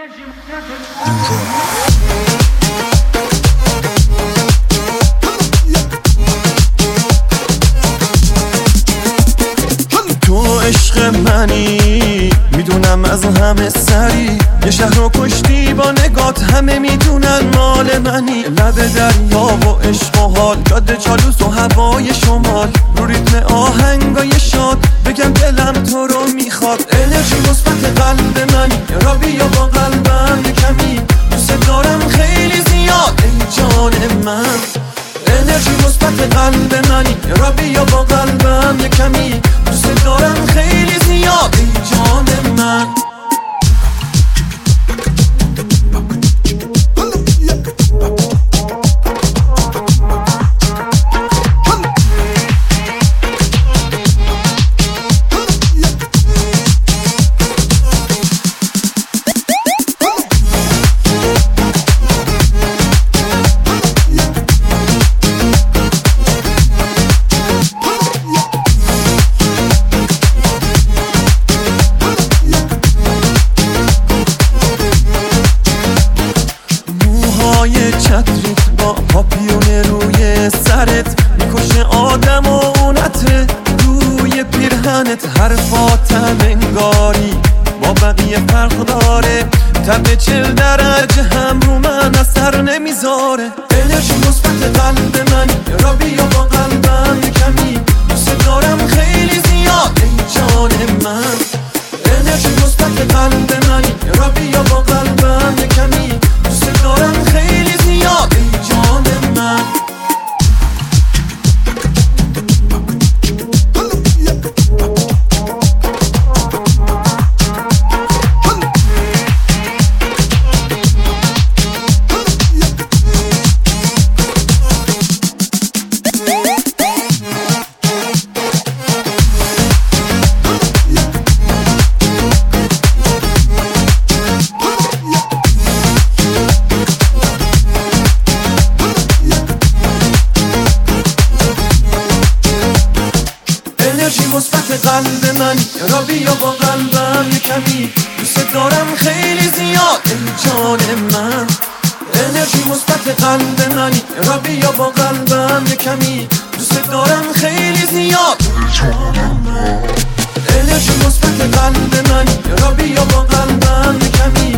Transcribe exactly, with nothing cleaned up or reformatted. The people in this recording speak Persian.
تو عشق منی، میدونم از همه سری، یه شهر رو کشتی با نگات، همه میدونن مال منی. لب دریا و عشق و حال، جاده چالوس و هوای شمال، رو ریتم آهنگای شاد، بگم دلم تو رو میخواد. انرژی مثبت قلب منی، را بیا با قلبم کمی، دوست دارم خیلی زیاد ای جان من. انرژی مثبت قلب منی، را بیا با قلبم کمی، دوست دارم خیلی زیاد ای جان من. چتریت با پاپیون روی سرت، میکشه آدم و اونت روی پیرهنت. حرفاتم انگاری با بقیه فرق داره، تب چل درجه هم رو من اثر نمیذاره. انرژی مثبت قلب من، را بیا با قلبم کمی، دوست دارم خیلی زیاد ای جان من. انرژی مثبت قلب من، را بیا با قلبم کمی، دوست دارم خیلی زیاد ای جان من. انرژی مثبت قلب من، را بیا با قلبم کمی، دوست دارم خیلی زیاد ای جان من. انرژی مثبت قلب من، را بیا با قلبم کمی، دوست دارم خیلی زیاد ای جان من. انرژی مثبت قلب من، را بیا با قلبم کمی،